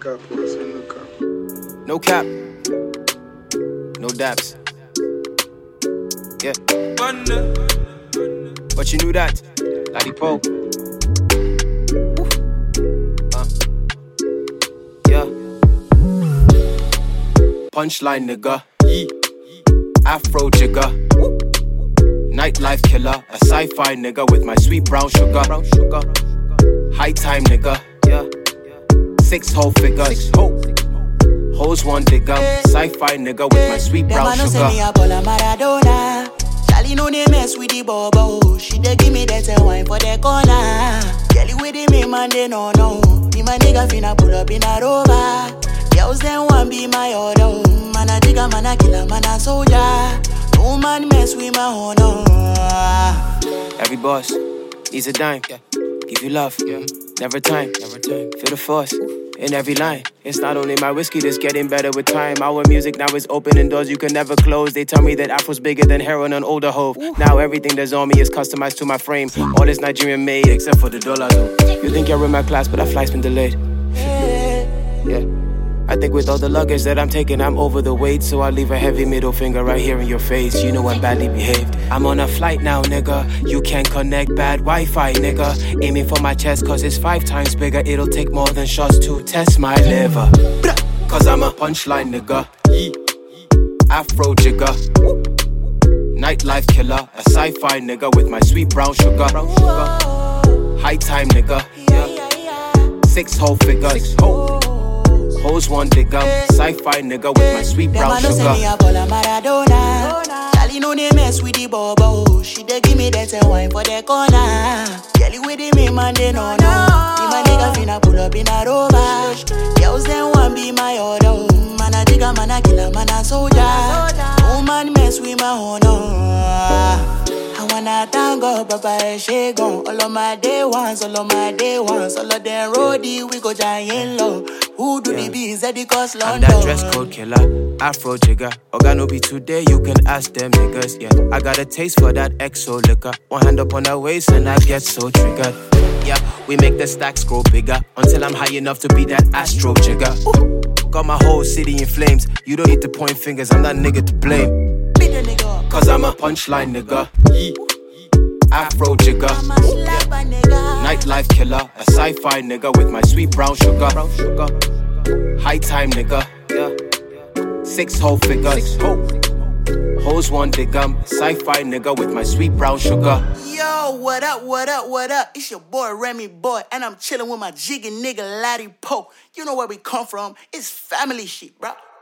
cap, I say no cap. No cap. No daps. Yeah. But you knew that. Laddie Poe. Yeah. Punchline, nigga. Afro jigger. Nightlife killer. A sci-fi nigga with my sweet brown sugar. High time, nigga. Yeah. 6 whole figures. Hoes one digger. Sci-fi nigga with my sweet brown sugar. Say me a ball of Maradona. Charlie know they mess with the bobo. She dey give me that wine for the corner. Kelly with the me man they no. Me my nigga finna pull up in a Rover. Girls them want be my order. Man a digger, man a killer, man a soldier. No man mess with my honor. Every boss needs a dime. Give you love, never time. Feel the force in every line. It's not only my whiskey that's getting better with time. Our music now is opening doors you can never close. They tell me that Afro's bigger than heroin on older hove. Now everything that's on me is customized to my frame. All is Nigerian made except for the dollar though. You think you're in my class, but that flight's been delayed. Yeah. I think with all the luggage that I'm taking, I'm over the weight. So I leave a heavy middle finger right here in your face. You know I'm badly behaved. I'm on a flight now, nigga. You can't connect bad Wi-Fi, nigga. Aiming for my chest cause it's 5 times bigger. It'll take more than shots to test my liver. Cause I'm a punchline, nigga. Afro jigger. Nightlife killer. A sci-fi nigga with my sweet brown sugar. High time, nigga. 6 whole figures. Hoes one digger, sci-fi nigga with my sweet brown sugar. Say me a ball of Maradona. Charlie know they mess with the bobo. She dey give me that wine for the corner. Kelly with the me man they no. Me my nigga finna pull up in a Rover. Girls them want be my order. Man a digger, man a killer, man a soldier. No man mess with my honor. I wanna thank God, Papa, she gone. All of my day ones, all of them roadie, we go giant low. Who do the bees at the cost London? I'm that dress code killer, Afro jigger. Organo be today, you can ask them niggas, yeah. I got a taste for that XO liquor. One hand up on her waist and I get so triggered. Yeah, we make the stacks grow bigger until I'm high enough to be that Astro jigger. Ooh. Got my whole city in flames. You don't need to point fingers, I'm that nigga to blame. Cause I'm a punchline nigga. Afro jigger. Nightlife killer. A sci-fi nigga with my sweet brown sugar. High time nigga. 6 whole figures. Hoes one digger. Sci-fi nigga with my sweet brown sugar. Yo, what up? It's your boy Remy Boy, and I'm chilling with my jiggy nigga Laddie Poe. You know where we come from. It's family shit, bro.